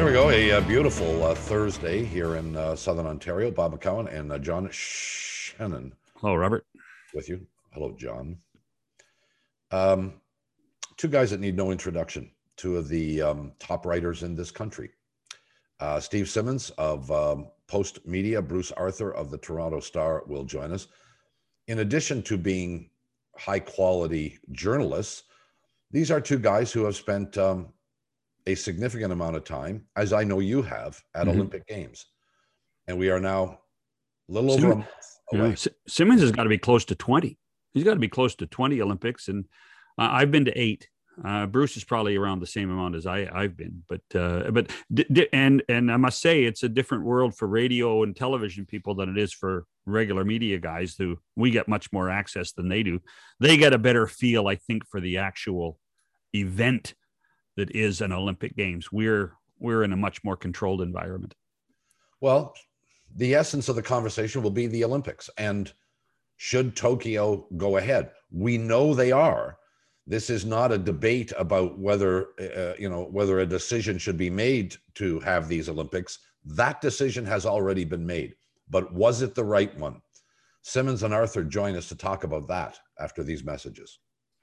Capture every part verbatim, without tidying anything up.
There we go. A, uh beautiful uh, Thursday here in uh, Southern Ontario. Bob McCown and uh, John Shannon. Hello, Robert. With you. Hello, John. Um, two guys that need no introduction. Two of the um, top writers in this country. Uh, Steve Simmons of um, Post Media, Bruce Arthur of the Toronto Star will join us. In addition to being high-quality journalists, these are two guys who have spent um, a significant amount of time, as I know you have, at mm-hmm. Olympic Games. And we are now a little Simmons, over a month away. Yeah, S- Simmons has got to be close to twenty. He's got to be close to twenty Olympics. And uh, I've been to eight. Uh, Bruce is probably around the same amount as I, I've been. But, uh, but d- d- and, and I must say, it's a different world for radio and television people than it is for regular media guys who we get much more access than they do. They get a better feel, I think, for the actual event that is an Olympic Games. We're we're in a much more controlled environment. Well, the essence of the conversation will be the Olympics. And should Tokyo go ahead? We know they are. This is not a debate about whether, uh, you know, whether a decision should be made to have these Olympics. That decision has already been made. But was it the right one? Simmons and Arthur join us to talk about that after these messages.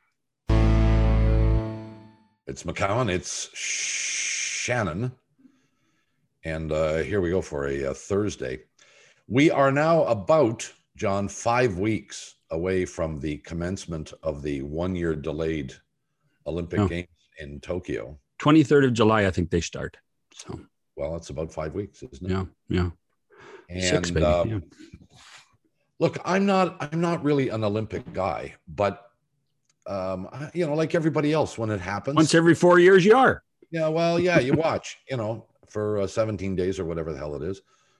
It's McCown, it's Shannon, and uh, here we go for a, a Thursday. We are now about, John, five weeks away from the commencement of the one-year delayed Olympic oh. Games in Tokyo. twenty-third of July, I think they start. So, well, it's about five weeks, isn't it? Yeah, yeah. And Six, maybe, uh, yeah. Look, I'm not, I'm not really an Olympic guy, but Um, you know, like everybody else, when it happens, once every four years, you are. Yeah, well, yeah, you watch, you know, for uh, seventeen days or whatever the hell it is.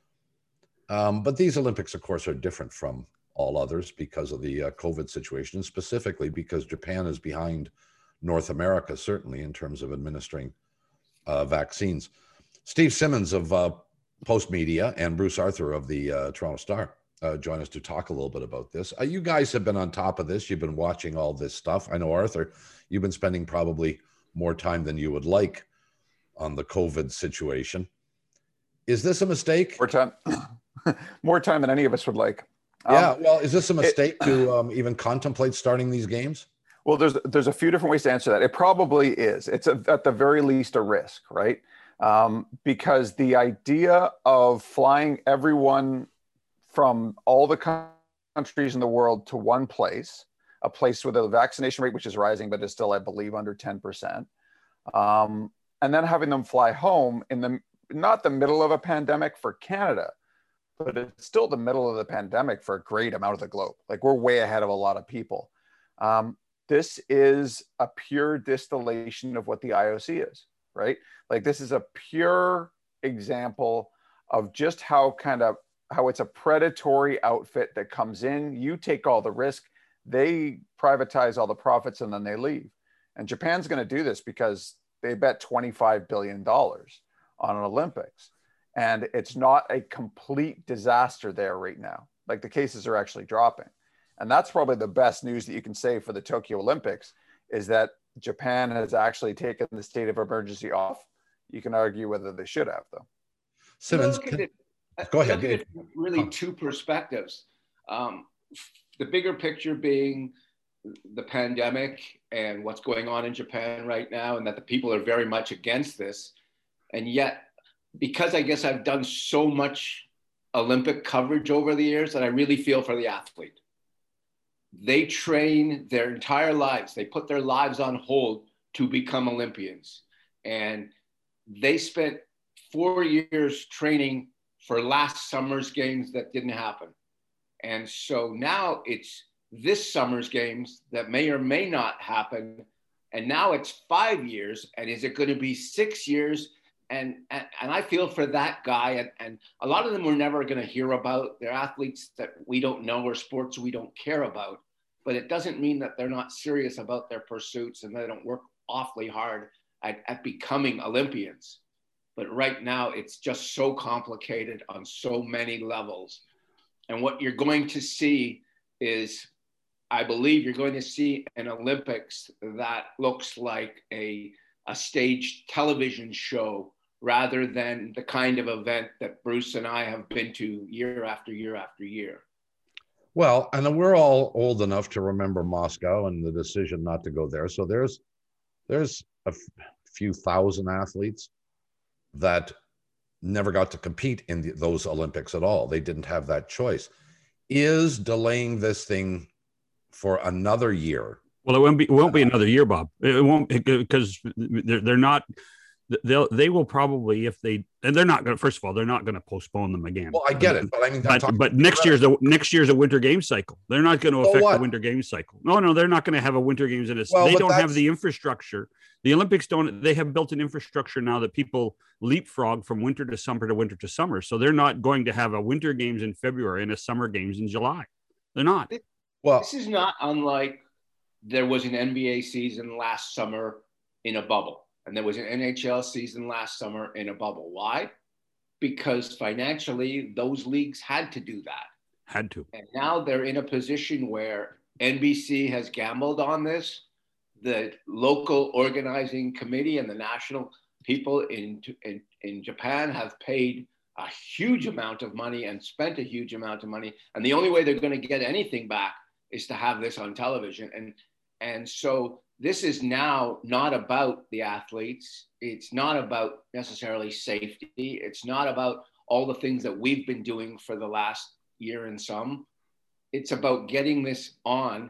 Um, but these Olympics, of course, are different from all others because of the uh, COVID situation, and specifically because Japan is behind North America, certainly in terms of administering uh, vaccines. Steve Simmons of uh, Post Media and Bruce Arthur of the uh, Toronto Star Uh, join us to talk a little bit about this. Uh, you guys have been on top of this. You've been watching all this stuff. I know, Arthur, you've been spending probably more time than you would like on the COVID situation. Is this a mistake? More time, more time than any of us would like. Yeah. Um, well, is this a mistake it, to um, even contemplate starting these games? Well, there's there's a few different ways to answer that. It probably is. It's a, at the very least a risk, right? Um, because the idea of flying everyone from all the countries in the world to one place, a place with a vaccination rate which is rising, but is still, I believe, under ten percent, um, and then having them fly home in the not the middle of a pandemic for Canada, but it's still the middle of the pandemic for a great amount of the globe. Like, we're way ahead of a lot of people. Um, this is a pure distillation of what the I O C is, right? Like, this is a pure example of just how kind of how it's a predatory outfit that comes in, you take all the risk, they privatize all the profits, and then they leave. And Japan's going to do this because they bet twenty-five billion dollars on an Olympics. And it's not a complete disaster there right now. Like, the cases are actually dropping. And that's probably the best news that you can say for the Tokyo Olympics, is that Japan has actually taken the state of emergency off. You can argue whether they should have, though. Simmons, can, go ahead. Look at it from really two perspectives. Um, the bigger picture being the pandemic and what's going on in Japan right now, and that the people are very much against this. And yet, because I guess I've done so much Olympic coverage over the years, that I really feel for the athlete. They train their entire lives. They put their lives on hold to become Olympians. And they spent four years training for last summer's games that didn't happen. And so now it's this summer's games that may or may not happen. And now it's five years. And is it going to be six years? And, and, and I feel for that guy. And, and a lot of them we're never going to hear about. They're athletes that we don't know, or sports we don't care about. But it doesn't mean that they're not serious about their pursuits and they don't work awfully hard at, at becoming Olympians. But right now, it's just so complicated on so many levels. And what you're going to see is, I believe you're going to see an Olympics that looks like a, a staged television show rather than the kind of event that Bruce and I have been to year after year after year. Well, and we're all old enough to remember Moscow and the decision not to go there. So there's there's a f- few thousand athletes that never got to compete in the, those Olympics at all. They didn't have that choice. Is delaying this thing for another year? Well, it won't be. It won't be another year, Bob. It won't, because they're they're not. They'll they will probably, if they, and they're not going to. First of all, they're not going to postpone them again. Well, I get it, but I mean, but but next year's a next year's a winter games cycle. They're not going to So affect what? the winter games cycle. No, no, they're not going to have a winter games in a. Well, they but don't have that's- the infrastructure. The Olympics don't. They have built an infrastructure now that people leapfrog from winter to summer to winter to summer. So they're not going to have a winter games in February and a summer games in July. They're not. Well, This is not unlike there was an N B A season last summer in a bubble, and there was an N H L season last summer in a bubble. Why? Because financially, those leagues had to do that. Had to. And now they're in a position where N B C has gambled on this. The local organizing committee and the national people in, in, in Japan have paid a huge amount of money and spent a huge amount of money. And the only way they're going to get anything back is to have this on television. And, and so this is now not about the athletes. It's not about necessarily safety. It's not about all the things that we've been doing for the last year and some. It's about getting this on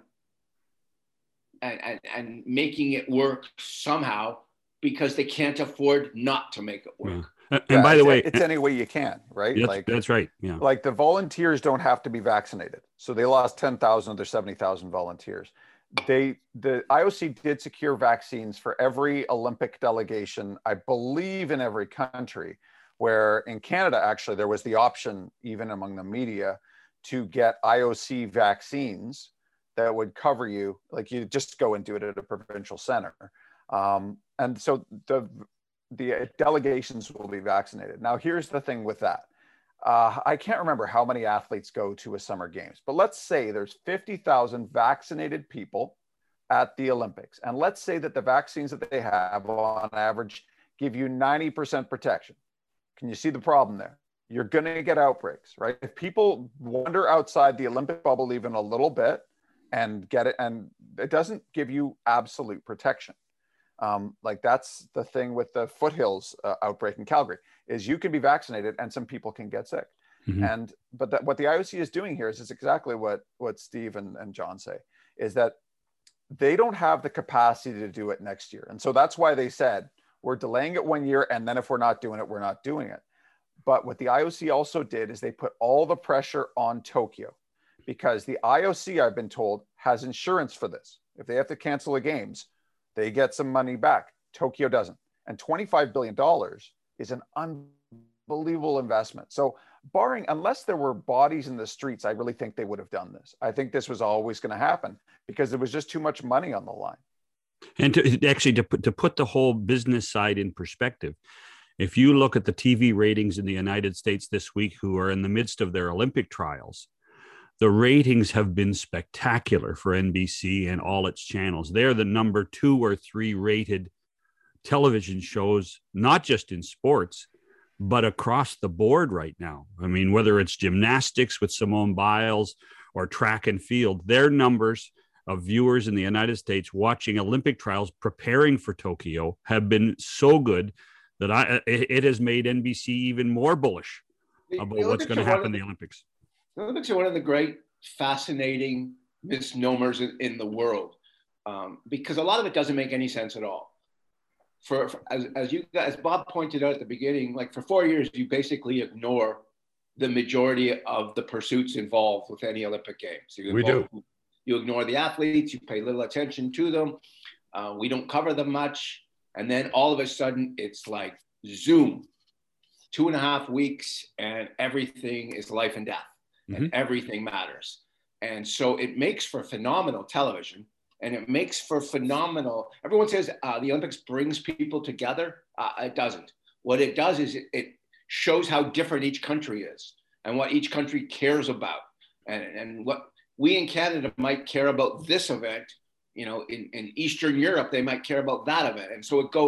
and, and, and making it work somehow, because they can't afford not to make it work. Yeah. And Yeah, by the it's- way, it's any way you can, right? that's, like that's right. Yeah. like the volunteers don't have to be vaccinated, so they lost ten thousand of their seventy thousand volunteers. They the I O C did secure vaccines for every Olympic delegation, I believe, in every country. Where in Canada, actually, there was the option, even among the media, to get I O C vaccines that would cover you. Like, you just go and do it at a provincial center, um, and so the the delegations will be vaccinated. Now, here's the thing with that. Uh, I can't remember how many athletes go to a summer games, but let's say there's fifty thousand vaccinated people at the Olympics. And let's say that the vaccines that they have on average give you ninety percent protection. Can you see the problem there? You're going to get outbreaks, right? If people wander outside the Olympic bubble even a little bit and get it, and it doesn't give you absolute protection. Um, like, that's the thing with the foothills uh, outbreak in Calgary, is you can be vaccinated and some people can get sick. Mm-hmm. And, but that, what the I O C is doing here is, is exactly what, what Steve and, and John say, is that they don't have the capacity to do it next year. And so that's why they said, we're delaying it one year. And then if we're not doing it, we're not doing it. But what the I O C also did is they put all the pressure on Tokyo, because the I O C, I've been told, has insurance for this. If they have to cancel the games, they get some money back. Tokyo doesn't. And twenty-five billion dollars is an unbelievable investment. So barring, unless there were bodies in the streets, I really think they would have done this. I think this was always going to happen because there was just too much money on the line. And to actually to put, to put the whole business side in perspective, if you look at the T V ratings in the United States this week, who are in the midst of their Olympic trials, the ratings have been spectacular for N B C and all its channels. They're the number two or three rated television shows, not just in sports, but across the board right now. I mean, whether it's gymnastics with Simone Biles or track and field, their numbers of viewers in the United States watching Olympic trials preparing for Tokyo have been so good that I it, it has made N B C even more bullish about The what's Olympics going to are one happen of in the- the Olympics. The Olympics are one of the great, fascinating misnomers in, in the world, um, because a lot of it doesn't make any sense at all. For, for as, as you as Bob pointed out at the beginning, like, for four years, you basically ignore the majority of the pursuits involved with any Olympic Games. You We involve, You ignore the athletes. You pay little attention to them. Uh, we don't cover them much. And then all of a sudden, it's like Zoom, two and a half weeks, and everything is life and death. And Mm-hmm. everything matters. And so it makes for phenomenal television, and it makes for phenomenal, everyone says uh, the Olympics brings people together. Uh, it doesn't. What it does is it, it shows how different each country is and what each country cares about. And, and what we in Canada might care about this event, you know, in, in Eastern Europe, they might care about that event. And so it goes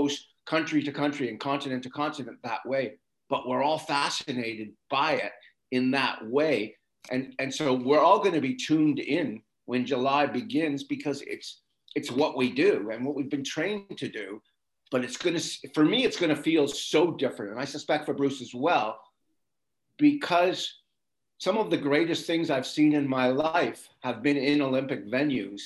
country to country and continent to continent that way, but we're all fascinated by it in that way. And, and so we're all going to be tuned in when July begins, because it's, it's what we do and what we've been trained to do. But it's going to, for me, it's going to feel so different. And I suspect for Bruce as well, because some of the greatest things I've seen in my life have been in Olympic venues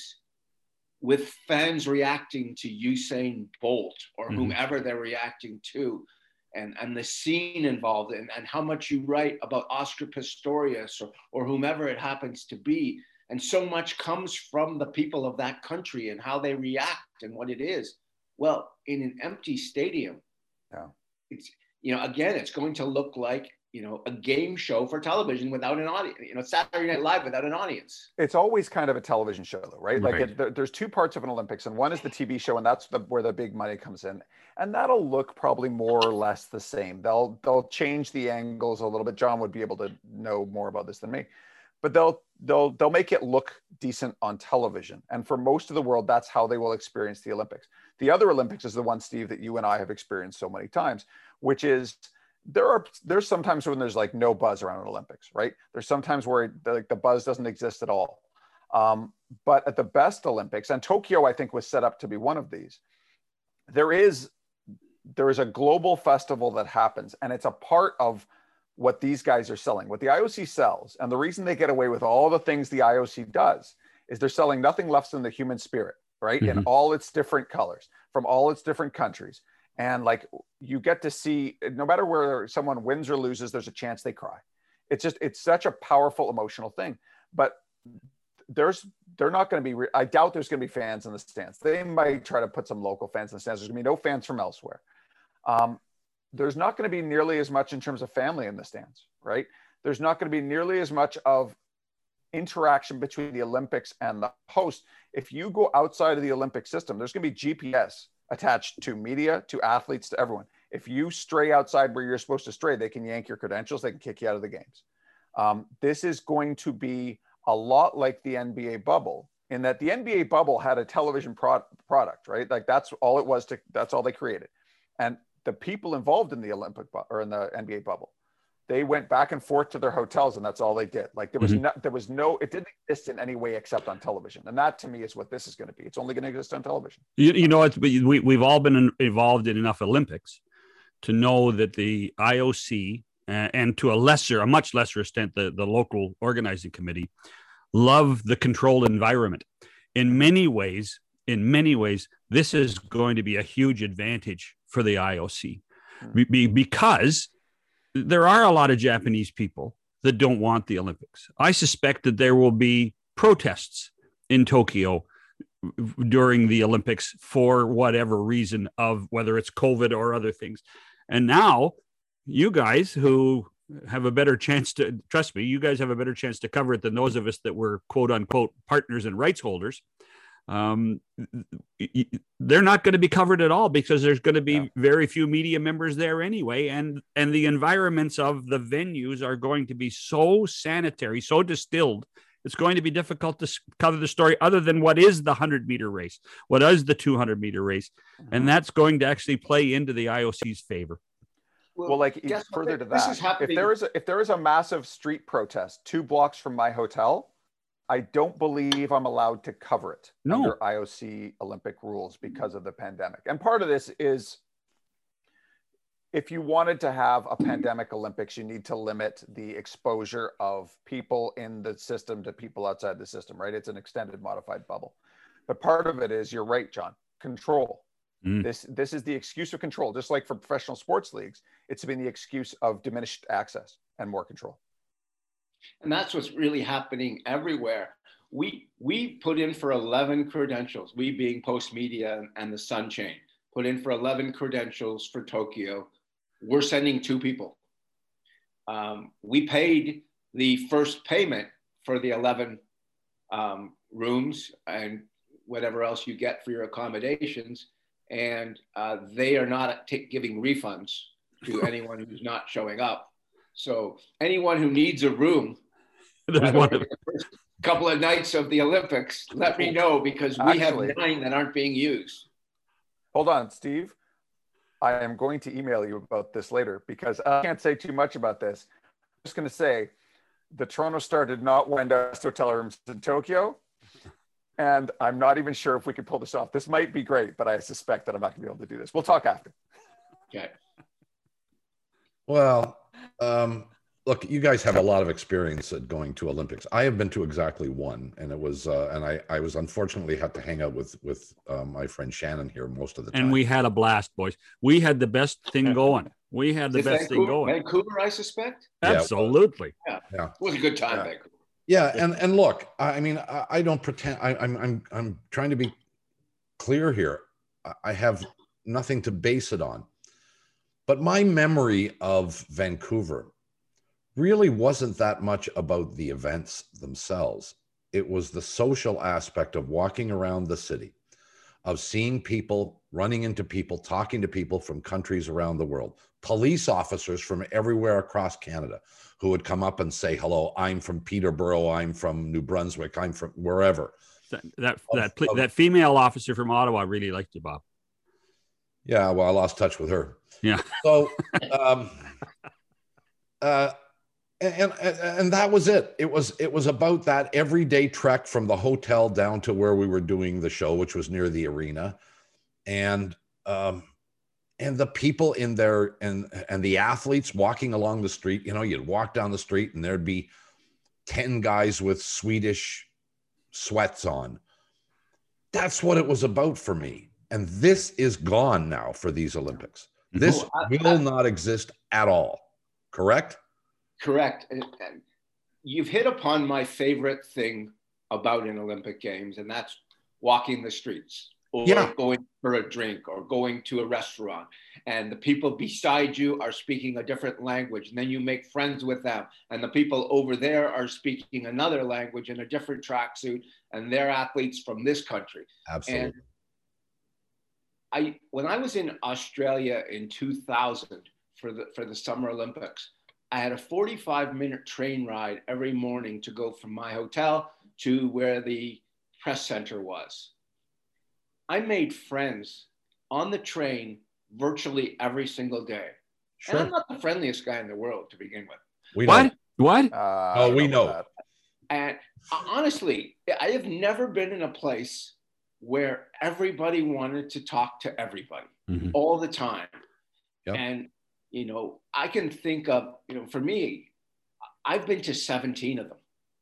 with fans reacting to Usain Bolt or mm-hmm. whomever they're reacting to, and, and the scene involved, and, and how much you write about Oscar Pistorius or, or whomever it happens to be. And so much comes from the people of that country and how they react and what it is. Well, in an empty stadium, yeah. it's, you know, again, it's going to look like, you know, a game show for television without an audience, you know, Saturday Night Live without an audience. It's always kind of a television show though, right? right. Like it, there, there's two parts of an Olympics, and one is the T V show, and that's the, where the big money comes in. And that'll look probably more or less the same. They'll, they'll change the angles a little bit. John would be able to know more about this than me, but they'll, they'll, they'll make it look decent on television. And for most of the world, that's how they will experience the Olympics. The other Olympics is the one, Steve, that you and I have experienced so many times, which is, there are there's sometimes when there's like no buzz around an Olympics, right? There's sometimes where it, like the buzz doesn't exist at all. Um, but at the best Olympics, and Tokyo, I think, was set up to be one of these, there is there is a global festival that happens, and it's a part of what these guys are selling, what the I O C sells. And the reason they get away with all the things the I O C does is they're selling nothing less than the human spirit, right? Mm-hmm. In all its different colors, from all its different countries. And like, you get to see, no matter where someone wins or loses, there's a chance they cry. It's just, it's such a powerful emotional thing. But there's, they're not going to be, I doubt there's going to be fans in the stands. They might try to put some local fans in the stands. There's going to be no fans from elsewhere. Um, there's not going to be nearly as much in terms of family in the stands, right? There's not going to be nearly as much of interaction between the Olympics and the host. If you go outside of the Olympic system, there's going to be G P S attached to media, to athletes, to everyone. If you stray outside where you're supposed to stray, they can yank your credentials, they can kick you out of the games. Um, this is going to be a lot like the N B A bubble, in that the N B A bubble had a television pro- product, right? Like that's all it was to, that's all they created. And the people involved in the Olympic bu- or in the N B A bubble, they went back and forth to their hotels, and that's all they did. Like there was mm-hmm. no, there was no, it didn't exist in any way except on television. And that to me is what this is going to be. It's only going to exist on television. You, you know, it's, we, we've all been involved in enough Olympics to know that the I O C uh, and to a lesser, a much lesser extent, the, the local organizing committee love the controlled environment. In many ways, in many ways, this is going to be a huge advantage for the I O C mm-hmm. be, because there are a lot of Japanese people that don't want the Olympics. I suspect that there will be protests in Tokyo during the Olympics for whatever reason, of whether it's COVID or other things. And now you guys who have a better chance to, trust me, you guys have a better chance to cover it than those of us that were quote unquote partners and rights holders. Um, they're not going to be covered at all because there's going to be yeah. very few media members there anyway. And, and the environments of the venues are going to be so sanitary, so distilled. It's going to be difficult to cover the story other than what is the hundred meter race, what is the two hundred meter race. Mm-hmm. And that's going to actually play into the I O C's favor. Well, well like further to that, if there is a, if there is a massive street protest two blocks from my hotel, I don't believe I'm allowed to cover it no. under I O C Olympic rules because of the pandemic. And part of this is, if you wanted to have a pandemic Olympics, you need to limit the exposure of people in the system to people outside the system, right? It's an extended modified bubble. But part of it is, you're right, John, control. Mm. This, this is the excuse of control. Just like for professional sports leagues, it's been the excuse of diminished access and more control. And that's what's really happening everywhere. We we put in for eleven credentials, we being Post Media and the Sun Chain, put in for eleven credentials for Tokyo. We're sending two people. Um, we paid the first payment for the eleven um, rooms and whatever else you get for your accommodations. And uh, they are not t- giving refunds to anyone who's not showing up. So anyone who needs a room, there's one the first couple of nights of the Olympics, let me know, because we Actually, have nine that aren't being used. Hold on, Steve. I am going to email you about this later because I can't say too much about this. I'm just going to say the Toronto Star did not win best hotel rooms in Tokyo. And I'm not even sure if we can pull this off. This might be great, but I suspect that I'm not going to be able to do this. We'll talk after. Okay. Well, um, look, you guys have a lot of experience at going to Olympics. I have been to exactly one, and it was, uh, and I, I was unfortunately had to hang out with with uh, my friend Shannon here most of the time. And we had a blast, boys. We had the best thing going. We had the Is best Vancouver, thing going. Vancouver, I suspect. Yeah, Absolutely. Yeah, yeah, it was a good time, yeah. Vancouver. Yeah, and and look, I I mean, I, I don't pretend. I, I'm I'm I'm trying to be clear here. I- I have nothing to base it on, but my memory of Vancouver really wasn't that much about the events themselves. It was the social aspect of walking around the city, of seeing people, running into people, talking to people from countries around the world, police officers from everywhere across Canada who would come up and say, hello, I'm from Peterborough, I'm from New Brunswick, I'm from wherever. That that Of- that, of- that female officer from Ottawa really liked you, Bob. Yeah, well, I lost touch with her. Yeah. So, um, uh, and, and and that was it. It was it was about that everyday trek from the hotel down to where we were doing the show, which was near the arena, and um, and the people in there and and the athletes walking along the street. You know, you'd walk down the street and there'd be ten guys with Swedish sweats on. That's what it was about for me. And this is gone now for these Olympics. This Oh, I- will I- not exist at all. Correct? Correct. And, and you've hit upon my favorite thing about an Olympic Games, and that's walking the streets or Yeah. going for a drink or going to a restaurant. And the people beside you are speaking a different language. And then you make friends with them. And the people over there are speaking another language in a different tracksuit. And they're athletes from this country. Absolutely. And I, when I was in Australia in two thousand for the, for the Summer Olympics, I had a forty-five minute train ride every morning to go from my hotel to where the press center was. I made friends on the train virtually every single day. Sure. And I'm not the friendliest guy in the world to begin with. We know. What? What? Uh, I Oh, don't we about know. that. And honestly, I have never been in a place where everybody wanted to talk to everybody Mhm. all the time. Yep. And, you know, I can think of, you know, for me, I've been to seventeen of them.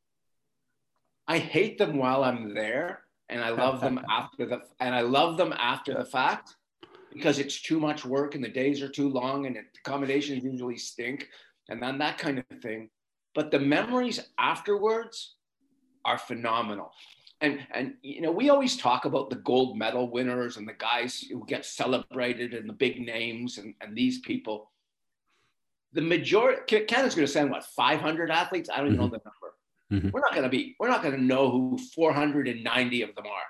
I hate them while I'm there, and I love them after the, and I love them after the fact because it's too much work and the days are too long and accommodations usually stink and then that kind of thing. But the memories afterwards are phenomenal. And, and, you know, we always talk about the gold medal winners and the guys who get celebrated and the big names and, and these people. The majority, Canada's going to send what, five hundred athletes? I don't even know the number. Mhm. We're not going to be, we're not going to know who four hundred ninety of them are.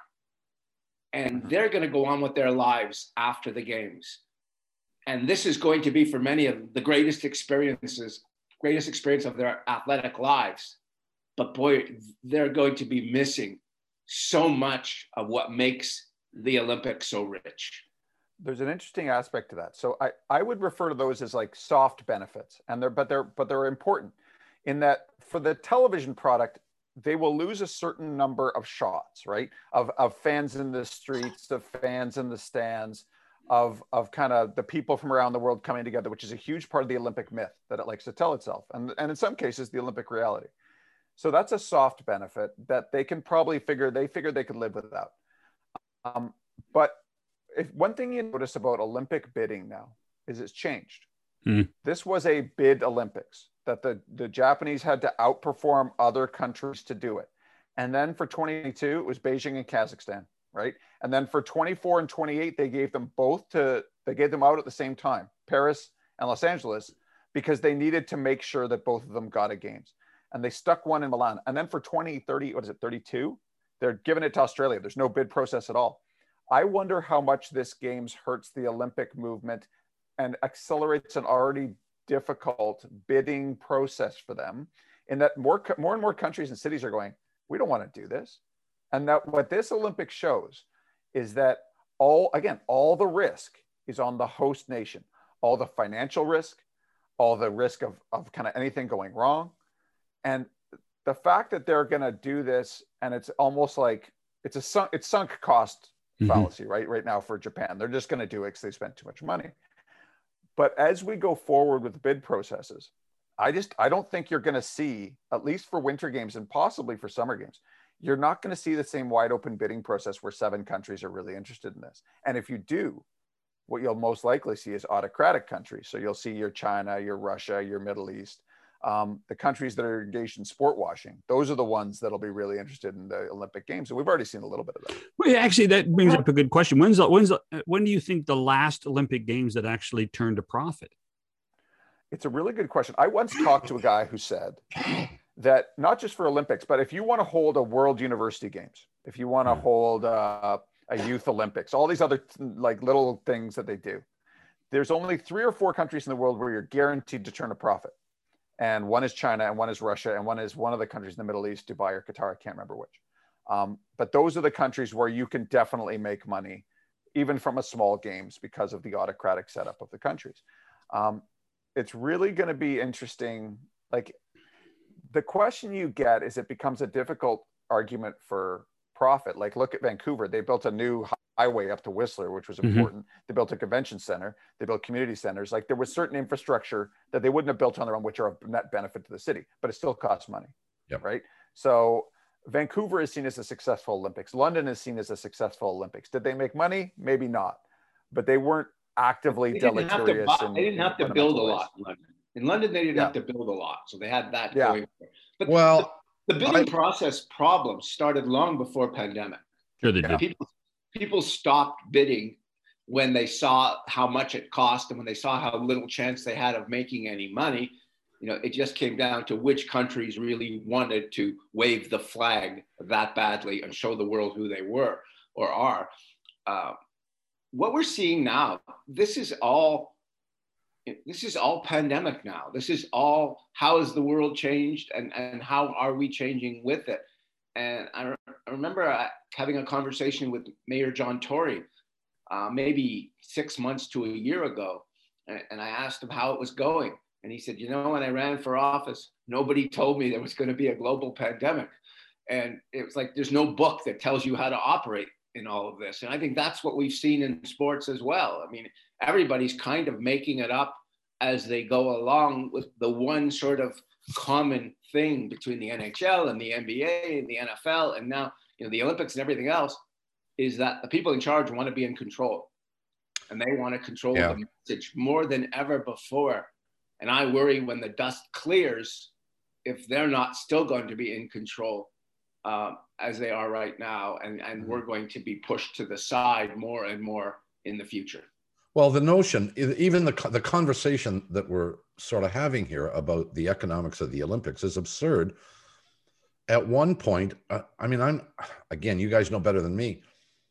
And they're going to go on with their lives after the games. And this is going to be for many of the greatest experiences, greatest experience of their athletic lives. But boy, they're going to be missing so much of what makes the Olympics so rich. There's an interesting aspect to that. So I, I would refer to those as like soft benefits, and they're but they're but they're important in that for the television product, they will lose a certain number of shots, right? Of of fans in the streets, of fans in the stands, of of kind of the people from around the world coming together, which is a huge part of the Olympic myth that it likes to tell itself, and and in some cases the Olympic reality. So that's a soft benefit that they can probably figure they figured they could live without. Um, but if one thing you notice about Olympic bidding now is it's changed. Hmm. This was a bid Olympics that the, the Japanese had to outperform other countries to do it. And then for twenty twenty-two, it was Beijing and Kazakhstan, right? And then for twenty-four and twenty-eight, they gave them both to, they gave them out at the same time, Paris and Los Angeles, because they needed to make sure that both of them got a games. And they stuck one in Milan. And then for twenty thirty, what is it, thirty-two? They're giving it to Australia. There's no bid process at all. I wonder how much this games hurts the Olympic movement and accelerates an already difficult bidding process for them, in that more, more and more countries and cities are going, we don't want to do this. And that what this Olympic shows is that all, again, all the risk is on the host nation. All the financial risk, all the risk of, of kind of anything going wrong. And the fact that they're going to do this, and it's almost like it's a sunk, it's sunk cost Mm-hmm. fallacy, right? Right now for Japan, they're just going to do it because they spent too much money. But as we go forward with bid processes, I just, I don't think you're going to see, at least for winter games and possibly for summer games, you're not going to see the same wide open bidding process where seven countries are really interested in this. And if you do, what you'll most likely see is autocratic countries. So you'll see your China, your Russia, your Middle East, um, the countries that are engaged in sport washing. Those are the ones that'll be really interested in the Olympic Games. And we've already seen a little bit of that. Well, actually, that brings up a good question. When's the, when's the, when do you think the last Olympic Games that actually turned a profit? It's a really good question. I once talked to a guy who said that not just for Olympics, but if you want to hold a World University Games, if you want to hold uh, a Youth Olympics, all these other like little things that they do, there's only three or four countries in the world where you're guaranteed to turn a profit. And one is China, and one is Russia, and one is one of the countries in the Middle East, Dubai or Qatar, I can't remember which. Um, but those are the countries where you can definitely make money, even from a small games, because of the autocratic setup of the countries. Um, it's really going to be interesting. Like, the question you get is it becomes a difficult argument for profit. Like, look at Vancouver. They built a new highway up to Whistler, which was important. Mm-hmm. They built a convention center. They built community centers. Like, there was certain infrastructure that they wouldn't have built on their own, which are a net benefit to the city, but it still costs money. Yep. Right. So Vancouver is seen as a successful Olympics. London is seen as a successful Olympics. Did they make money? Maybe not, but they weren't actively they didn't deleterious. Have to buy, in, they didn't have to build a lot in London. In London, they didn't yeah. have to build a lot. So they had that yeah. going for it. But well, the, the bidding I, process problem started long before pandemic. Sure they did. People, people stopped bidding when they saw how much it cost and when they saw how little chance they had of making any money. You know, it just came down to which countries really wanted to wave the flag that badly and show the world who they were or are. Uh, what we're seeing now, this is all, this is all pandemic now. This is all, how has the world changed and, and how are we changing with it? And I, re- I remember uh, having a conversation with Mayor John Tory, uh, maybe six months to a year ago. And, and I asked him how it was going. And he said, you know, when I ran for office, nobody told me there was going to be a global pandemic. And it was like, there's no book that tells you how to operate in all of this. And I think that's what we've seen in sports as well. I mean, everybody's kind of making it up as they go along with the one sort of common thing between the N H L and the N B A and the N F L and now, you know, the Olympics and everything else, is that the people in charge want to be in control and they want to control yeah. the message more than ever before. And I worry when the dust clears, if they're not still going to be in control uh, as they are right now, and, and we're going to be pushed to the side more and more in the future. Well, the notion, even the the conversation that we're sort of having here about the economics of the Olympics is absurd. At one point, uh, I mean, I'm, again, you guys know better than me.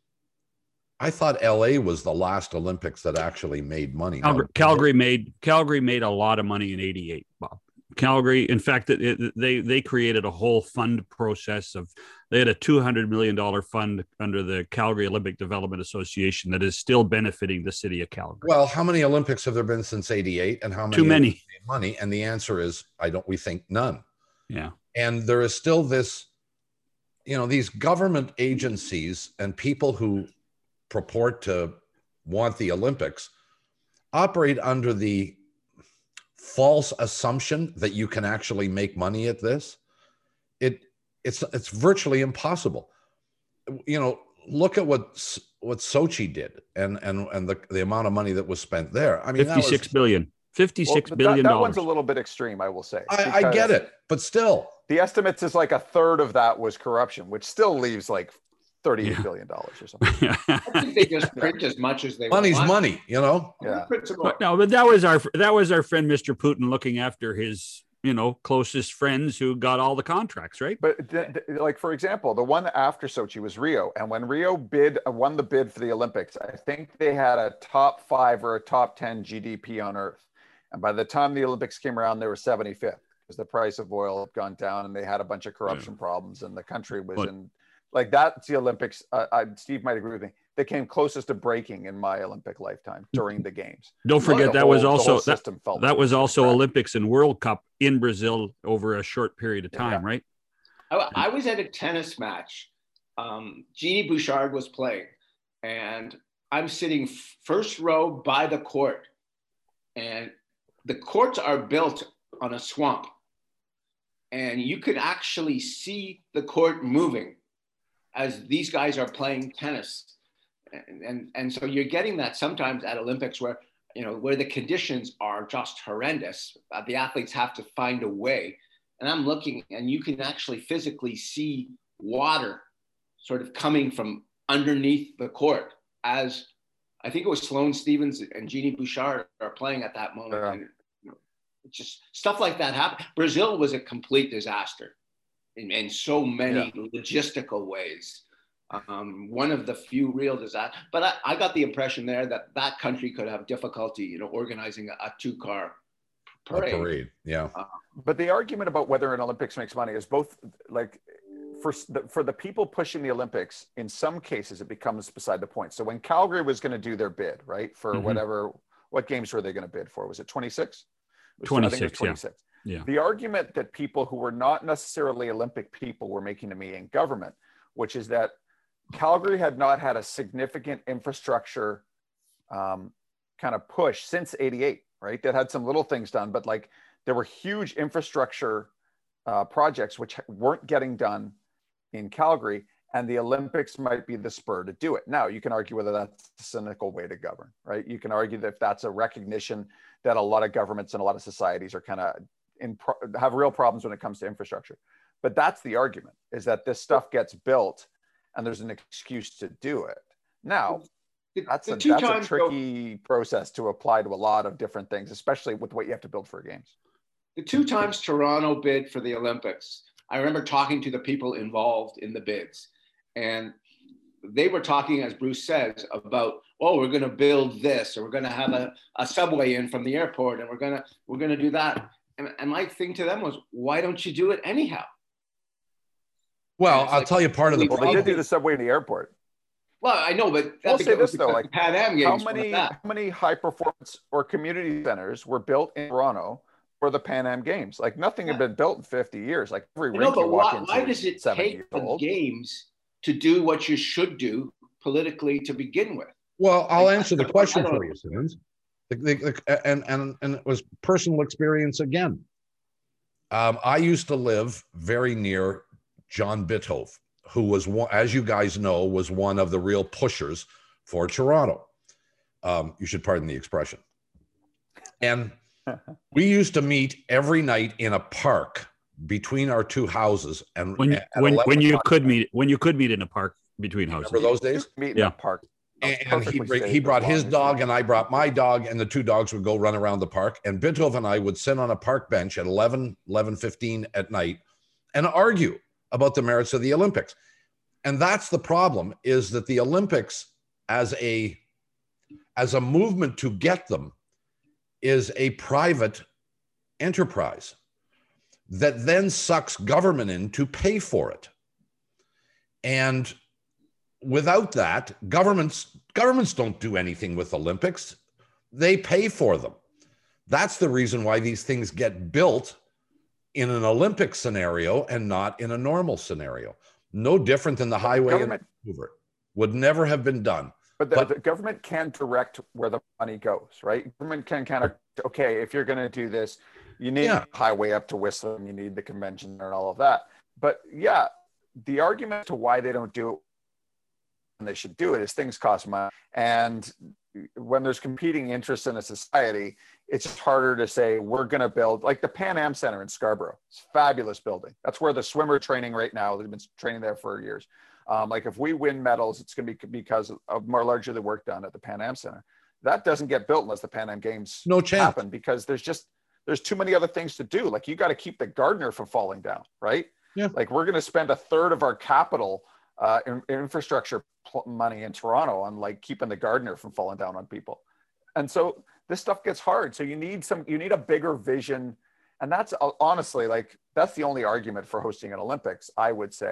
I thought L A was the last Olympics that actually made money. Calgary, no, Calgary made Calgary made a lot of money in eighty-eight, Bob. Calgary, in fact, it, it, they they created a whole fund process of, they had a two hundred million dollars fund under the Calgary Olympic Development Association that is still benefiting the city of Calgary. Well, how many Olympics have there been since eighty-eight, and how many? Too many. Made money? And the answer is, I don't, we think none. Yeah. And there is still this, you know, these government agencies and people who purport to want the Olympics operate under the false assumption that you can actually make money at this. It it's it's virtually impossible. You know, look at what what Sochi did and and and the, the amount of money that was spent there. I mean, fifty-six billion. fifty-six well, billion that, dollars. that one's a little bit extreme, I will say. I, I get it, but still. The estimates is like a third of that was corruption, which still leaves like thirty-eight yeah. billion dollars or something. I think they just print as much as they Money's want. money, you know? Yeah. But no, but that was our that was our friend Mister Putin looking after his, you know, closest friends who got all the contracts, right? But th- th- like, for example, the one after Sochi was Rio. And when Rio bid uh, won the bid for the Olympics, I think they had a top five or a top ten G D P on Earth. And by the time the Olympics came around, they were seventy-fifth because the price of oil had gone down and they had a bunch of corruption yeah. problems and the country was but, in, like, that's the Olympics. Uh, I, Steve might agree with me. that came closest to breaking in my Olympic lifetime during the games. Don't forget The that whole- was the whole also that, system felt that was also crap. Olympics and World Cup in Brazil over a short period of time, Yeah. right? I, I was at a tennis match. Um, Jeannie Bouchard was playing, and I'm sitting first row by the court, and the courts are built on a swamp, and you could actually see the court moving as these guys are playing tennis. And, and, and so you're getting that sometimes at Olympics where, you know, where the conditions are just horrendous. Uh, the athletes have to find a way. And I'm looking, and you can actually physically see water sort of coming from underneath the court as I think it was Sloane Stephens and Jeannie Bouchard are playing at that moment. Yeah. And you know, it's just stuff like that happened. Brazil was a complete disaster in, in so many yeah. logistical ways. Um, one of the few real disasters. But I, I got the impression there that that country could have difficulty, you know, organizing a, a two-car parade. A parade, yeah. Uh, but the argument about whether an Olympics makes money is both like for the, for the people pushing the Olympics, in some cases it becomes beside the point. So when Calgary was going to do their bid, right, for mm-hmm. whatever, what games were they going to bid for? Was it twenty-six? twenty-six, twenty-six. Yeah. yeah. The argument that people who were not necessarily Olympic people were making to me in government, which is that Calgary had not had a significant infrastructure um, kind of push since eighty-eight, right? That had some little things done, but like there were huge infrastructure uh, projects which weren't getting done in Calgary, and the Olympics might be the spur to do it. Now, you can argue whether that's a cynical way to govern, right? You can argue that if that's a recognition that a lot of governments and a lot of societies are kind of in pro- have real problems when it comes to infrastructure. But that's the argument, is that this stuff gets built and there's an excuse to do it. Now, that's, the, a, that's a tricky go, process to apply to a lot of different things, especially with what you have to build for games. The two times Toronto bid for the Olympics, I remember talking to the people involved in the bids, and they were talking, as Bruce says, about, oh, we're going to build this, or we're going to have a, a subway in from the airport, and we're going to we're going to do that. And, and my thing to them was, why don't you do it anyhow? Well, I'll like, tell you part of the well, problem. They did do the subway in the airport. Well, I know, but I'll say this though: like Pan Am how many how many high performance or community centers were built in Toronto for the Pan Am Games? Like nothing yeah. had been built in fifty years. Like every rink know, but you walk why, into, why does it take the old. games to do what you should do politically to begin with? Well, I'll like, answer the question for you, Simmons. The, the, the, and and and it was personal experience again. Um, I used to live very near John Bitthove, who was one, as you guys know, was one of the real pushers for Toronto. Um, you should pardon the expression. And we used to meet every night in a park between our two houses. And when when, when you could meet when you could meet in a park between houses. Remember those days? Meet in yeah. a park. And, and he he brought his dog, and I brought my dog, and the two dogs would go run around the park. And Bitthove and I would sit on a park bench at eleven, eleven fifteen at night and argue about the merits of the Olympics. And that's the problem, is that the Olympics as a as a movement to get them is a private enterprise that then sucks government in to pay for it. And without that, governments governments don't do anything with Olympics. They pay for them. That's the reason why these things get built in an Olympic scenario and not in a normal scenario. No different than the highway government, in Vancouver. Would never have been done. But the, but the government can direct where the money goes, right? Government can kind of, okay, if you're going to do this, you need yeah. a highway up to Whistler, you need the convention and all of that. But yeah, the argument to why they don't do it and they should do it is things cost money. And when there's competing interests in a society, it's just harder to say we're going to build, like the Pan Am Center in Scarborough. It's a fabulous building. That's where the swimmer training right now. They've been training there for years. Um, like if we win medals, it's going to be because of more largely the work done at the Pan Am Center. That doesn't get built unless the Pan Am Games no chance. happen, because there's just, there's too many other things to do. Like you got to keep the Gardiner from falling down, right? Yeah. Like we're going to spend a third of our capital uh, in, in infrastructure money in Toronto on like keeping the Gardiner from falling down on people. And so this stuff gets hard. So you need some, you need a bigger vision. And that's uh, honestly, like, that's the only argument for hosting an Olympics, I would say,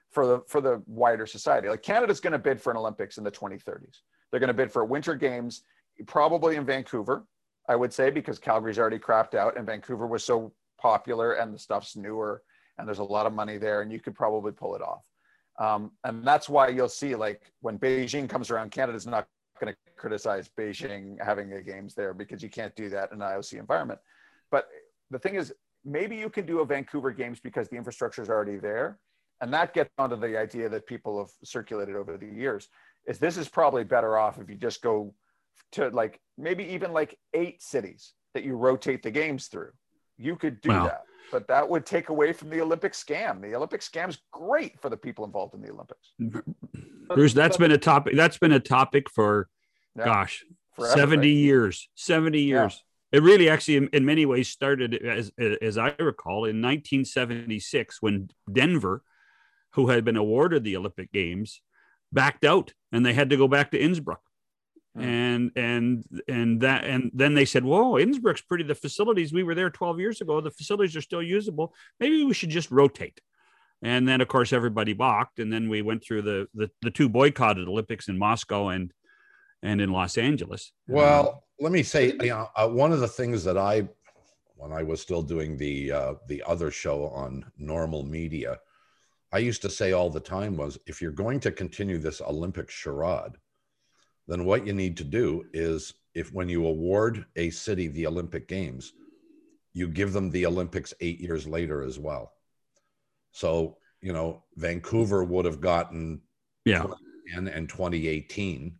for the for the wider society. Like Canada's going to bid for an Olympics in the twenty thirties. They're going to bid for Winter Games, probably in Vancouver, I would say, because Calgary's already crapped out and Vancouver was so popular and the stuff's newer and there's a lot of money there and you could probably pull it off. Um, and that's why you'll see, like, when Beijing comes around, Canada's not going to criticize Beijing having the games there because you can't do that in an I O C environment. But the thing is, maybe you can do a Vancouver Games because the infrastructure is already there. And that gets onto the idea that people have circulated over the years, is this is probably better off if you just go to, like, maybe even like eight cities that you rotate the games through. You could do Wow. that, but that would take away from the Olympic scam. The Olympic scam's great for the people involved in the Olympics. Bruce, that's been a topic. That's been a topic for, Yeah. gosh, Forever, seventy right? years, seventy years. It really actually, in, in many ways, started, as, as I recall, in nineteen seventy-six, when Denver, who had been awarded the Olympic Games, backed out and they had to go back to Innsbruck. Hmm. And and and that and then they said, whoa, Innsbruck's pretty. The facilities, we were there twelve years ago. The facilities are still usable. Maybe we should just rotate. And then, of course, everybody balked. And then we went through the the, the two boycotted Olympics in Moscow and and in Los Angeles. Well, Um, let me say, you know, uh, one of the things that I, when I was still doing the uh, the other show on Normal Media, I used to say all the time was, if you're going to continue this Olympic charade, then what you need to do is, if when you award a city the Olympic Games, you give them the Olympics eight years later as well. So, you know, Vancouver would have gotten yeah. twenty ten and twenty eighteen,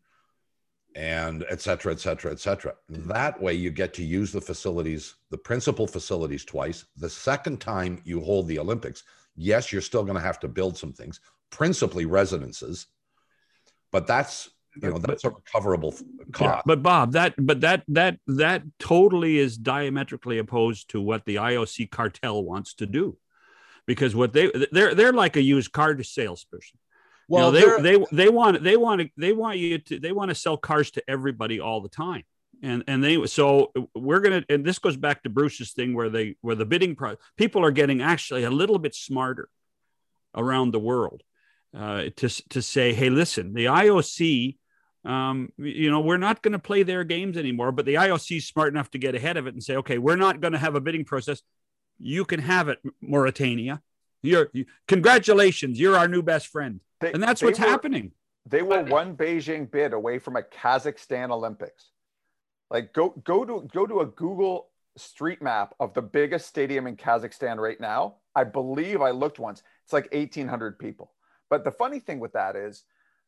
and et cetera, et cetera, et cetera. That way you get to use the facilities, the principal facilities twice. The second time you hold the Olympics, yes, you're still going to have to build some things, principally residences, but that's, you know, that's a recoverable cost. Yeah, but Bob, that but that that that totally is diametrically opposed to what the I O C cartel wants to do, because what they they're they're like a used car salesperson. Well, you know, they they're- they they want they want to they want you to they want to sell cars to everybody all the time, and and they so we're gonna, and this goes back to Bruce's thing where they where the bidding pro, people are getting actually a little bit smarter around the world uh, to to say, hey, listen, the I O C. Um, you know, we're not going to play their games anymore, but the I O C is smart enough to get ahead of it and say, okay, we're not going to have a bidding process. You can have it, Mauritania. You're, you, congratulations, you're our new best friend. They- And that's they what's were- happening. They were one Beijing bid away from a Kazakhstan Olympics. Like, go go to go to a Google street map of the biggest stadium in Kazakhstan right now. I believe I looked once. It's like eighteen hundred people. But the funny thing with that is,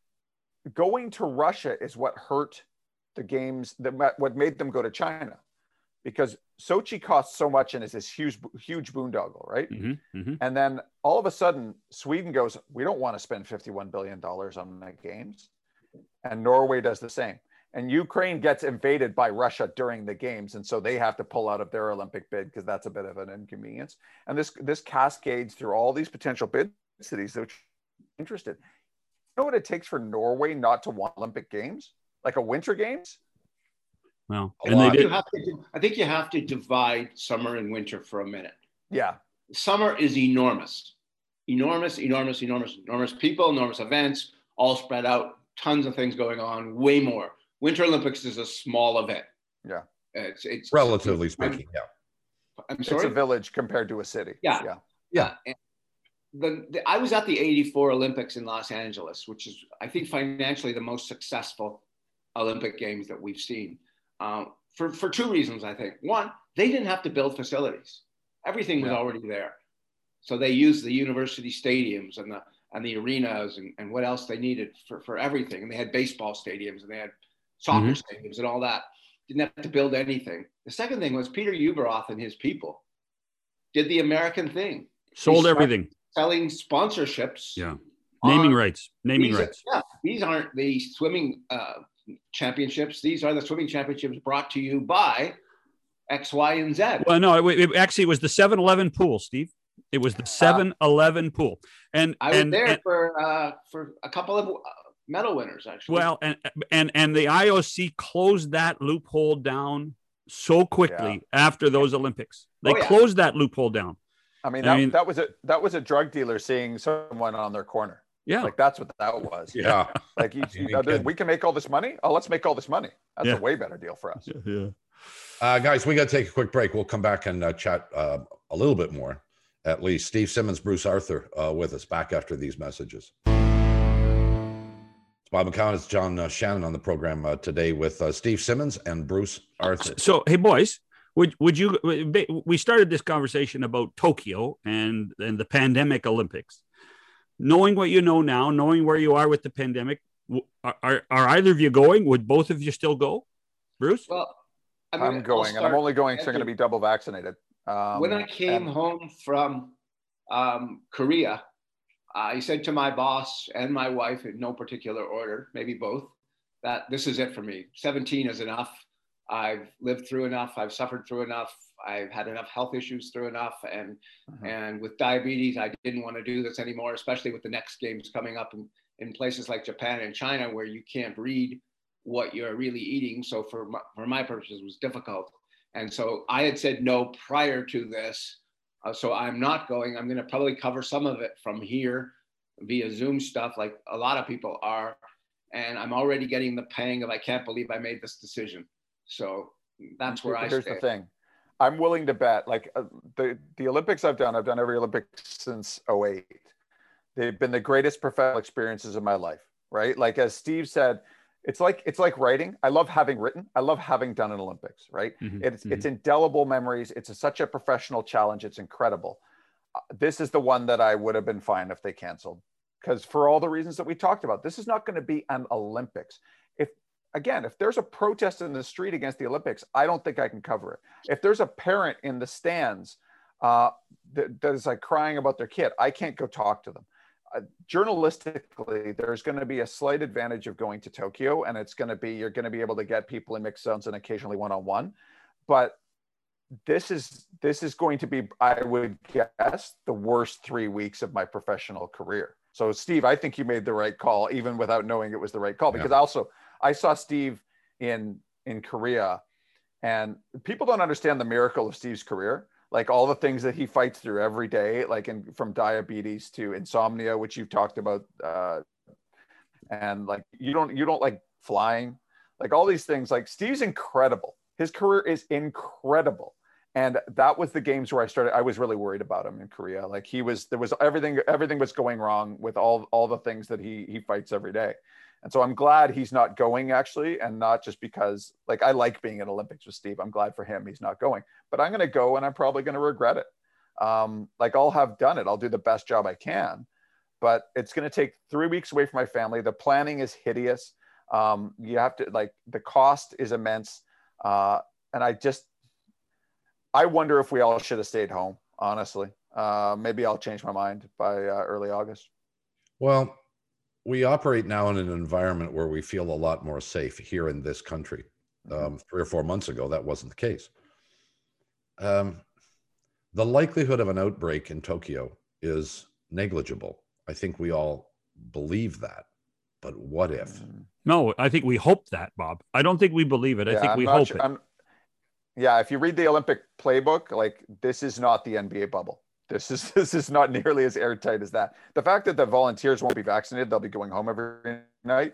going to Russia is what hurt the games, that what made them go to China, because Sochi costs so much and is this huge, huge boondoggle, right? Mm-hmm, mm-hmm. And then all of a sudden, Sweden goes, we don't want to spend fifty-one billion dollars on the games. And Norway does the same. And Ukraine gets invaded by Russia during the games. And so they have to pull out of their Olympic bid because that's a bit of an inconvenience. And this, this cascades through all these potential bid cities that are interested. You know what it takes for Norway not to want Olympic Games? Like a Winter Games? Well, A and they lot. did. You have to, I think you have to divide summer and winter for a minute. Yeah. Summer is enormous, enormous, enormous, enormous, enormous people, enormous events, all spread out, tons of things going on, way more. Winter Olympics is a small event. Yeah. It's, it's Relatively speaking, yeah. I'm It's sorry. a village compared to a city. Yeah. Yeah. Yeah. And the, the, I was at the eighty-four Olympics in Los Angeles, which is, I think, financially the most successful Olympic Games that we've seen. Um, for, for two reasons, I think. One, they didn't have to build facilities. Everything was Yeah. already there. So they used the university stadiums and the, and the arenas and, and what else they needed for, for everything. And they had baseball stadiums and they had soccer Mhm. stadiums and all that. Didn't have to build anything. The second thing was Peter Uberoth and his people did the American thing. Sold They started everything. Selling sponsorships. Yeah. Naming on- rights. Naming these, rights. Yeah, these aren't the swimming uh, championships. These are the swimming championships brought to you by X, Y, and Z. Well, no, it, it actually was the seven eleven pool, Steve. It was the seven eleven pool. And I was and, there and for uh, for a couple of uh, medal winners, actually. well, and and and the I O C closed that loophole down so quickly after those Olympics. They Oh, yeah. closed that loophole down. I mean, I that, mean, that was a that was a drug dealer seeing someone on their corner. yeah, Like that's what that was. Yeah. Like you, You you know, kidding. we can make all this money. Oh, let's make all this money. That's Yeah. a way better deal for us. yeah. Uh, guys, we got to take a quick break. We'll come back and uh, chat uh, a little bit more, at least. Steve Simmons, Bruce Arthur uh, with us back after these messages. It's Bob McCown. It's John uh, Shannon on the program uh, today with uh, Steve Simmons and Bruce Arthur. So, hey, boys, would would you? We started this conversation about Tokyo and and the pandemic Olympics. Knowing what you know now, knowing where you are with the pandemic, are are, are either of you going? Would both of you still go, Bruce? Well, I'm, I'm gonna, going, and I'm only going because I'm going to be double vaccinated. Um, when I came and, home from um, Korea, I said to my boss and my wife in no particular order, maybe both, that this is it for me. seventeen is enough. I've lived through enough. I've suffered through enough. I've had enough health issues through enough. And, uh-huh. and with diabetes, I didn't want to do this anymore, especially with the next games coming up in, in places like Japan and China, where you can't read what you're really eating. So for my, for my purposes, it was difficult. And so I had said no prior to this. Uh, so I'm not going. I'm going to probably cover some of it from here via Zoom stuff, like a lot of people are. And I'm already getting the pang of, I can't believe I made this decision. So that's where I Here's stand. the thing. I'm willing to bet, like uh, the, the Olympics I've done, I've done every Olympics since oh eight. They've been the greatest professional experiences of my life, right? Like as Steve said, it's like it's like writing. I love having written. I love having done an Olympics, right? Mm-hmm, it's mm-hmm. it's indelible memories. It's a, such a professional challenge. It's incredible. Uh, this is the one that I would have been fine if they canceled, because for all the reasons that we talked about, this is not going to be an Olympics. If again, if there's a protest in the street against the Olympics, I don't think I can cover it. If there's a parent in the stands uh, that, that is like crying about their kid, I can't go talk to them. Uh, journalistically, there's going to be a slight advantage of going to Tokyo, and it's going to be, you're going to be able to get people in mixed zones and occasionally one-on-one. But this is, this is going to be, I would guess, the worst three weeks of my professional career. So Steve, I think you made the right call, even without knowing it was the right call, because yeah. also I saw Steve in, in Korea, and people don't understand the miracle of Steve's career. Like all the things that he fights through every day, like in, from diabetes to insomnia, which you've talked about. Uh, and like, you don't, you don't like flying, like all these things, like Steve's incredible. His career is incredible. And that was the games where I started, I was really worried about him in Korea. Like he was, there was everything, everything was going wrong with all, all the things that he, he fights every day. And so I'm glad he's not going actually, and not just because like I like being at Olympics with Steve. I'm glad for him he's not going, but I'm going to go and I'm probably going to regret it. Um, like I'll have done it. I'll do the best job I can, but it's going to take three weeks away from my family. The planning is hideous. Um, you have to like, the cost is immense. Uh, and I just, I wonder if we all should have stayed home, honestly. Uh, maybe I'll change my mind by uh, early August. Well, we operate now in an environment where we feel a lot more safe here in this country. Mm-hmm. Um, three or four months ago, that wasn't the case. Um, the likelihood of an outbreak in Tokyo is negligible. I think we all believe that. But what if? No, I think we hope that, Bob. I don't think we believe it. I yeah, think I'm we hope sure, it. I'm, yeah, if you read the Olympic playbook, like this is not the N B A bubble. This is this is not nearly as airtight as that. The fact that the volunteers won't be vaccinated, they'll be going home every night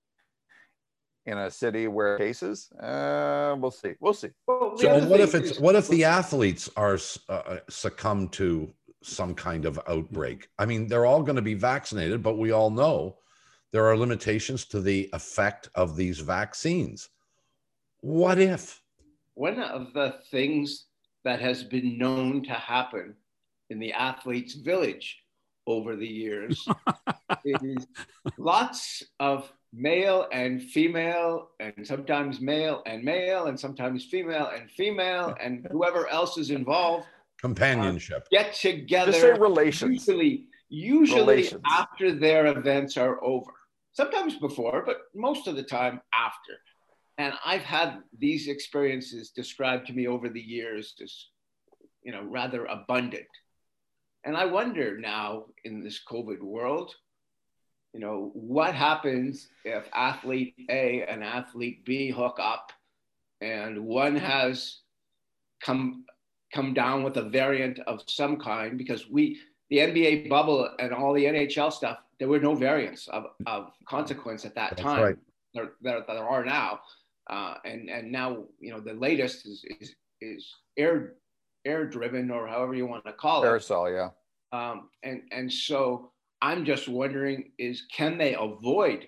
in a city where cases, uh, we'll see. We'll see. Well, so what if it's what if the athletes are uh, succumb to some kind of outbreak? I mean, they're all going to be vaccinated, but we all know there are limitations to the effect of these vaccines. What if? One of the things that has been known to happen in the athletes' village over the years is lots of male and female, and sometimes male and male, and sometimes female and female, and whoever else is involved. Companionship. Uh, get together. Just say relations. Usually, usually relations. after their events are over. Sometimes before, but most of the time after. And I've had these experiences described to me over the years as, you know, rather abundant. And I wonder now in this COVID world, you know, what happens if athlete A and athlete B hook up and one has come come down with a variant of some kind, because we, the N B A bubble and all the N H L stuff, there were no variants of, of consequence at that That's time. right. There, there, there are now. Uh, and, and now, you know, the latest is, is, is air, air driven, or however you want to call it. Aerosol, yeah. Um, and, and so I'm just wondering is, can they avoid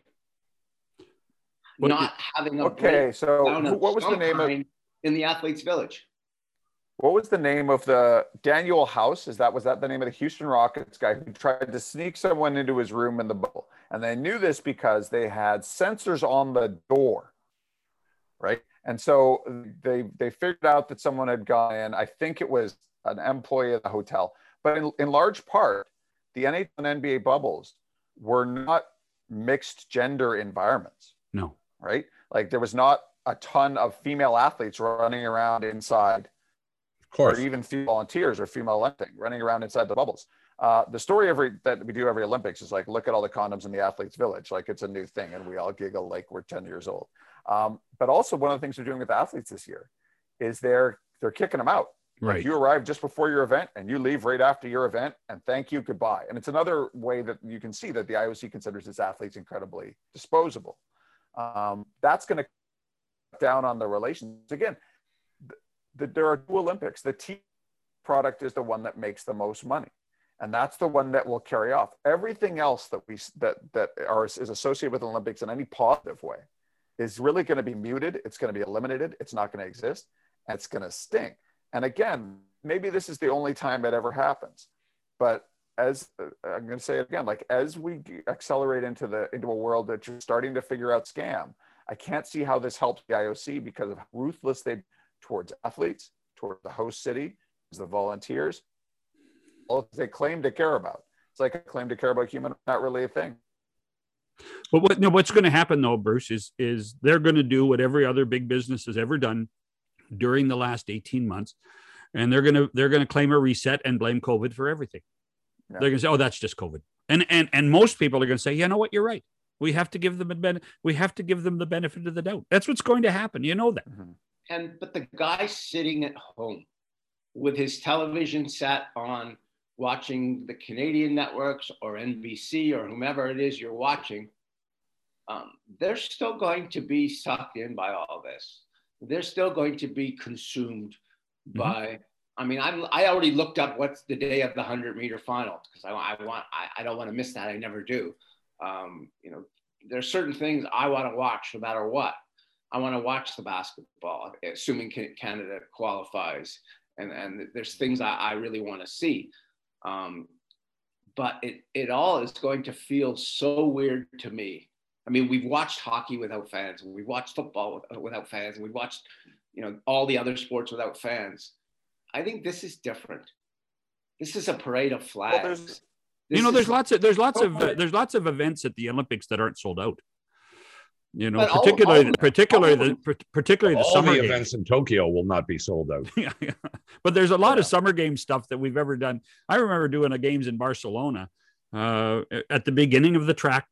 What not did- having a Okay, so breakdown who- of what was the some name of- kind in the athletes' village? What was the name of the Daniel House? Is that was that the name of the Houston Rockets guy who tried to sneak someone into his room in the bubble? And they knew this because they had sensors on the door, right? And so they they figured out that someone had gone in. I think it was an employee of the hotel, but in, in large part, the N H L and N B A bubbles were not mixed gender environments, No. right? Like there was not a ton of female athletes running around inside, Of course. or even female volunteers or female lifting running around inside the bubbles. Uh, the story every that we do every Olympics is like, look at all the condoms in the athletes' village. Like it's a new thing, and we all giggle like we're ten years old. Um, but also one of the things they're doing with the athletes this year is they're they're kicking them out. Right. Like you arrive just before your event and you leave right after your event, and thank you, goodbye. And it's another way that you can see that the I O C considers its athletes incredibly disposable. Um, that's going to cut down on the relations. Again, th- th- there are two Olympics. The team product is the one that makes the most money, and that's the one that will carry off. Everything else that we that that are is associated with the Olympics in any positive way is really going to be muted. It's going to be eliminated. It's not going to exist, and it's going to stink. And again, maybe this is the only time it ever happens, but as uh, I'm going to say it again, like as we accelerate into the into a world that you're starting to figure out scam, I can't see how this helps the I O C because of how ruthless they towards athletes, towards the host city, the volunteers, all they claim to care about. It's like a claim to care about human, not really a thing. But what no, what's going to happen though, Bruce, is is they're going to do what every other big business has ever done during the last eighteen months, and they're going to they're going to claim a reset and blame COVID for everything. Yeah. They're going to say, "Oh, that's just COVID," and and and most people are going to say, "You know what? You're right. We have to give them a ben- we have to give them the benefit of the doubt." That's what's going to happen. You know that. Mm-hmm. And but the guy sitting at home with his television set on, watching the Canadian networks or N B C or whomever it is you're watching, um, they're still going to be sucked in by all this. They're still going to be consumed mm-hmm. by. I mean, I'm. I already looked up what's the day of the hundred meter final because I, I want. I, I don't want to miss that. I never do. Um, you know, there's certain things I want to watch no matter what. I want to watch the basketball, assuming Canada qualifies. And, and there's things I, I really want to see. Um, but it, it all is going to feel so weird to me. I mean, we've watched hockey without fans, and we've watched football without fans, and we've watched, you know, all the other sports without fans. I think this is different. This is a parade of flags. Well, you know, there's lots of there's lots of uh, there's lots of events at the Olympics that aren't sold out. You know, But particularly, all- all- particularly all- the particularly the All summer the games. events in Tokyo will not be sold out. Yeah, yeah. But there's a lot of summer game stuff that we've ever done. I remember doing a games in Barcelona uh, at the beginning of the track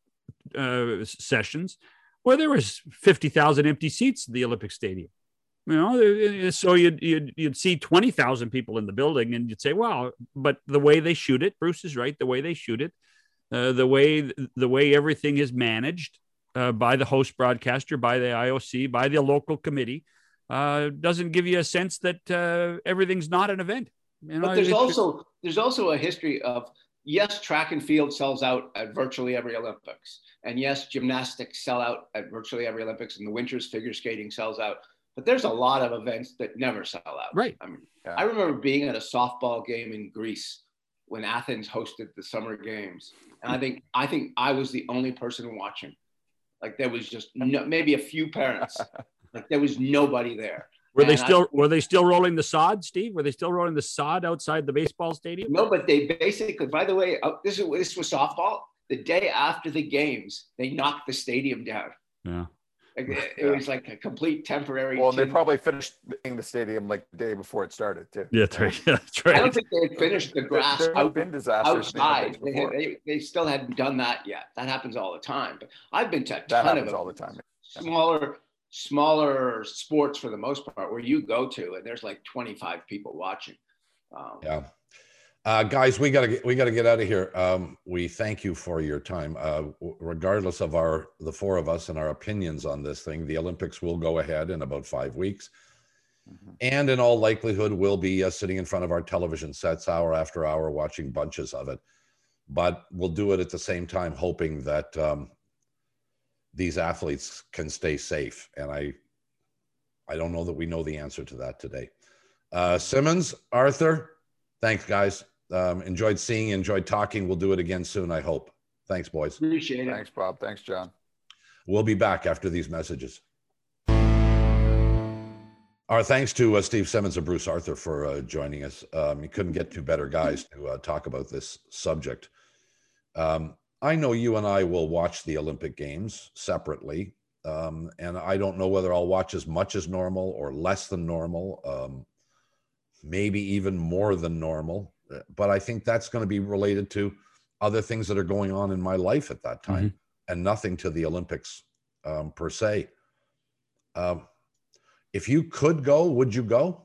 uh, sessions, where there was fifty thousand empty seats in the Olympic Stadium. You know, so you'd you'd, you'd see twenty thousand people in the building, and you'd say, "Wow!" But the way they shoot it, Bruce is right. The way they shoot it, uh, the way the way everything is managed uh, by the host broadcaster, by the I O C, by the local committee, uh, doesn't give you a sense that uh, everything's not an event. You know, But there's it's- also there's also a history of, yes, track and field sells out at virtually every Olympics, and yes, gymnastics sell out at virtually every Olympics. In the winters, figure skating sells out. But there's a lot of events that never sell out. Right. I mean, Yeah. I remember being at a softball game in Greece when Athens hosted the Summer Games, and I think I think I was the only person watching. Like there was just no, maybe a few parents. Like there was nobody there. Were they And I- still were they still rolling the sod, Steve? Were they still rolling the sod outside the baseball stadium? No, but they basically, by the way, uh, this is this was softball. The day after the games, they knocked the stadium down. Yeah. Like, it, it Yeah. was like a complete temporary. Well, they thing. probably finished in the stadium like the day before it started too. Yeah, that's right. Yeah, that's I don't right. think they had finished the grass There have out, been disasters in the outside. Olympics They, before. they, they still hadn't done that yet. That happens all the time. But I've been to a That ton happens of all the time. smaller smaller sports for the most part where you go to and there's like twenty-five people watching. Um, yeah. Uh, guys, we gotta get, we gotta get out of here. Um, we thank you for your time. Uh, regardless of our, the four of us and our opinions on this thing, the Olympics will go ahead in about five weeks. Mm-hmm. And in all likelihood, we'll be uh, sitting in front of our television sets hour after hour, watching bunches of it. But we'll do it at the same time, hoping that um, these athletes can stay safe. And I, I don't know that we know the answer to that today. Uh, Simmons, Arthur, thanks, guys. Um, enjoyed seeing you, enjoyed talking. We'll do it again soon, I hope. Thanks, boys. Appreciate it. Thanks, Bob. Thanks, John. We'll be back after these messages. Our thanks to uh, Steve Simmons and Bruce Arthur for uh, joining us. Um, you couldn't get two better guys to uh, talk about this subject. Um, I know you and I will watch the Olympic Games separately, um, and I don't know whether I'll watch as much as normal or less than normal, um, maybe even more than normal. But I think that's going to be related to other things that are going on in my life at that time, mm-hmm. and nothing to the Olympics um, per se. Um, if you could go, would you go?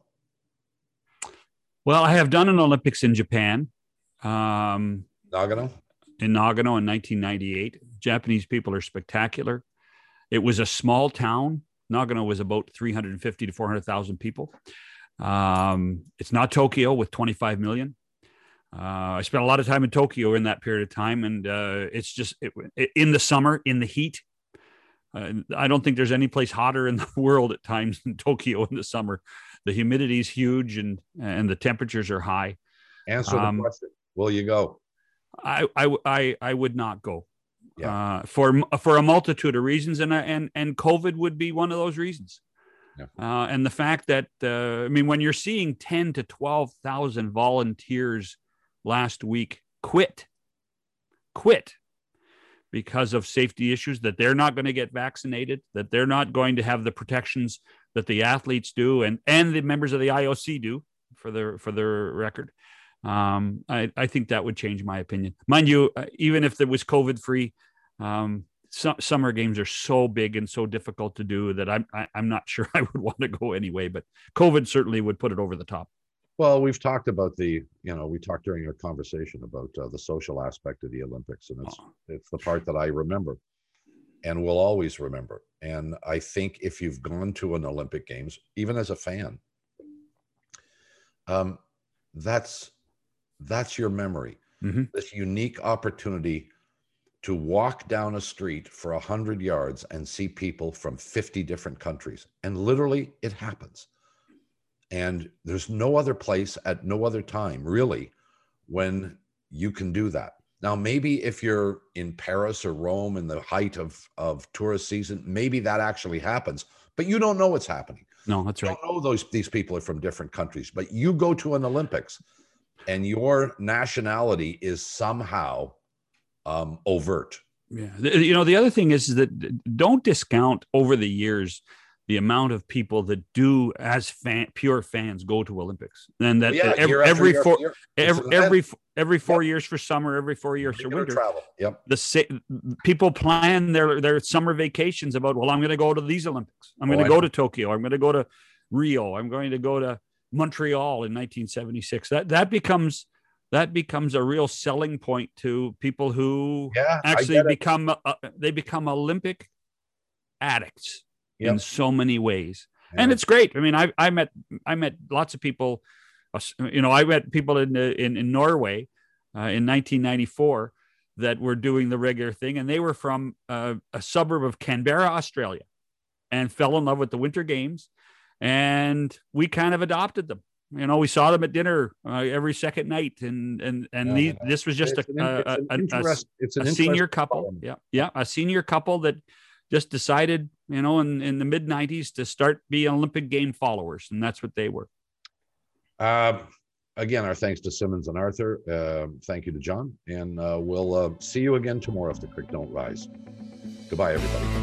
Well, I have done an Olympics in Japan. Um, Nagano? In Nagano in nineteen ninety-eight. Japanese people are spectacular. It was a small town. Nagano was about three hundred fifty to four hundred thousand people. Um, it's not Tokyo with twenty-five million. Uh, I spent a lot of time in Tokyo in that period of time, and uh, it's just it, it, in the summer, in the heat. Uh, I don't think there's any place hotter in the world at times than Tokyo in the summer. The humidity is huge, and and the temperatures are high. Answer the um, question. Will you go? I I I, I would not go. Yeah. Uh, for for a multitude of reasons, and and and COVID would be one of those reasons. Yeah. Uh, and the fact that uh, I mean, when you're seeing ten to twelve thousand volunteers last week quit, quit because of safety issues, that they're not going to get vaccinated, that they're not going to have the protections that the athletes do, and and the members of the I O C do for their for their record. Um, I, I think that would change my opinion. Mind you, uh, even if it was COVID free, um, su- summer games are so big and so difficult to do that I'm I, I'm not sure I would want to go anyway. But COVID certainly would put it over the top. Well, we've talked about the, you know, we talked during our conversation about uh, the social aspect of the Olympics, and it's oh. it's the part that I remember and will always remember. And I think if you've gone to an Olympic Games, even as a fan, um, that's that's your memory. Mm-hmm. This unique opportunity to walk down a street for a hundred yards and see people from fifty different countries, and literally it happens. And there's no other place at no other time, really, when you can do that. Now, maybe if you're in Paris or Rome in the height of, of tourist season, maybe that actually happens, but you don't know what's happening. No, that's right. You don't know those, these people are from different countries, but you go to an Olympics and your nationality is somehow um, overt. Yeah. You know, the other thing is that don't discount over the years the amount of people that do, as fan, pure fans, go to Olympics, and that, yeah, that every every year four year. every every, every four yep. years for summer, every four years for winter. Travel. Yep. The people plan their their summer vacations about, well, I'm going to go to these Olympics. I'm going oh, to go to Tokyo. I'm going to go to Rio. I'm going to go to Montreal in nineteen seventy-six. That that becomes that becomes a real selling point to people who yeah, actually become uh, they become Olympic addicts. Yep. In so many ways. Yeah. And it's great. I mean, I, I met, I met lots of people, you know, I met people in, in, in Norway uh, in nineteen ninety-four that were doing the regular thing. And they were from uh, a suburb of Canberra, Australia, and fell in love with the Winter Games. And we kind of adopted them. You know, we saw them at dinner uh, every second night. And, and, and yeah, the, this was just it's a, an, a, a, a, it's a senior couple. Problem. Yeah. Yeah. A senior couple that just decided, you know, in, in the mid nineties to start being Olympic game followers. And that's what they were. Um, again, our thanks to Simmons and Arthur. Uh, thank you to John. And uh, we'll uh, see you again tomorrow if the creek don't rise. Goodbye, everybody.